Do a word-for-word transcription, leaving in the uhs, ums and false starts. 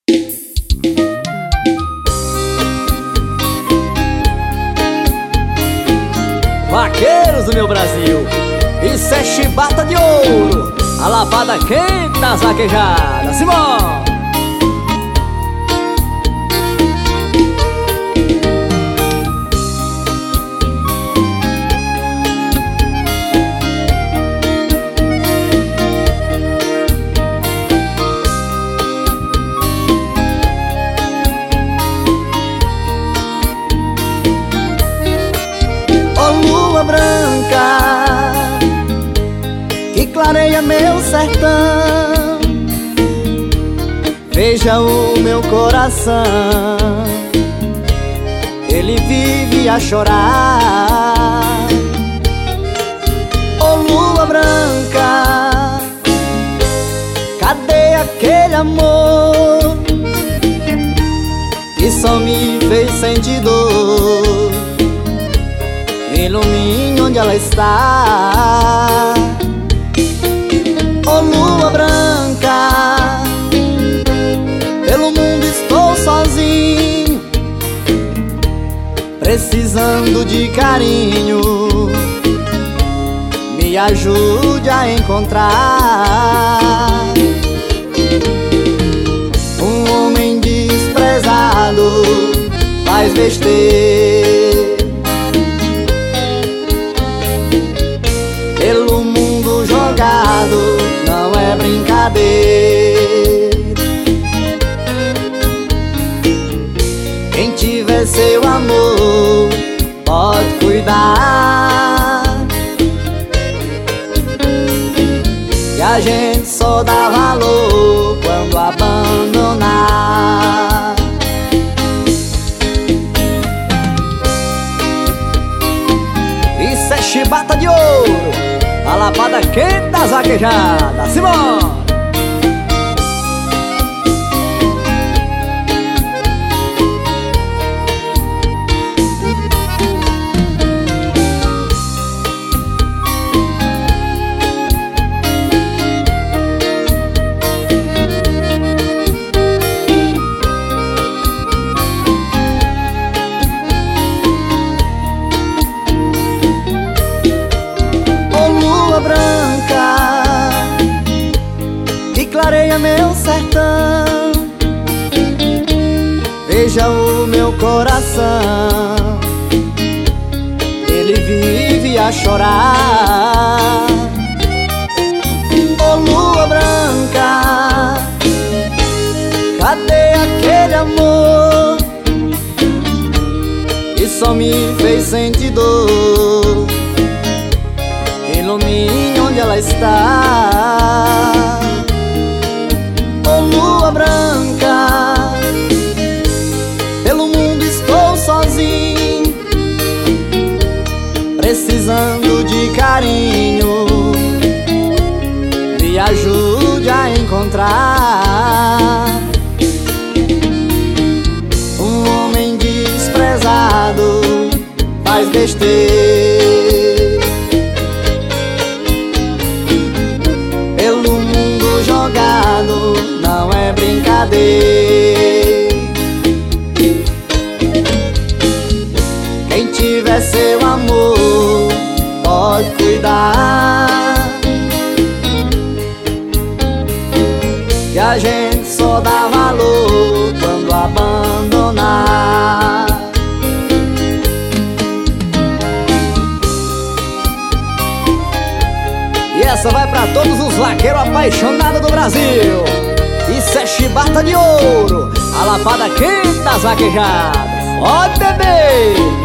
Vaqueiros do meu Brasil, isso é chibata de ouro, a lavada quente das vaquejadas. Simão! Branca que clareia meu sertão, veja o meu coração, ele vive a chorar. Ô lua branca, cadê aquele amor que só me fez sentir dor? Ilumine onde ela está. Ô lua branca, pelo mundo estou sozinho, precisando de carinho. Me ajude a encontrar um homem desprezado, faz besteira, pelo mundo jogado, não é brincadeira. Quem tiver seu amor pode cuidar, e a gente só dá valor quando abandonar. Isso é chibata de ouro, a lavada quente das vaquejadas. Simão! Clareia meu sertão, veja o meu coração, ele vive a chorar. Ô lua branca, cadê aquele amor que só me fez sentir dor? Ilumine onde ela está. Ô lua branca, pelo mundo estou sozinho, precisando de carinho. Me ajude a encontrar um homem desprezado, faz besteira, pelo mundo jogado, não é brincadeira. Quem tiver seu amor pode cuidar, e a gente só dá valor quando abandonar. E essa vai pra todos os vaqueiros apaixonados do Brasil. Isso é chibata de ouro, a lavada quente das vaquejadas. Pode beber!